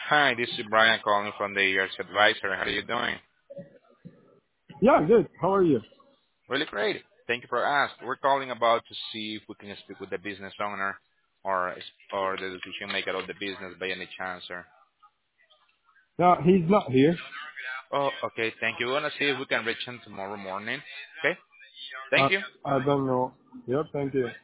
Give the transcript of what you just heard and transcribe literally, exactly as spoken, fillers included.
Hi, this is Brian calling from the Years Advisor. How are you doing? Yeah, good. How are you? Really great. Thank you for asking. We're calling about to see if we can speak with the business owner or or the decision maker of the business by any chance, sir. No, he's not here. Oh, okay. Thank you. We want to see if we can reach him tomorrow morning. Okay. Uh, Thank you. I don't know. Yep, thank you.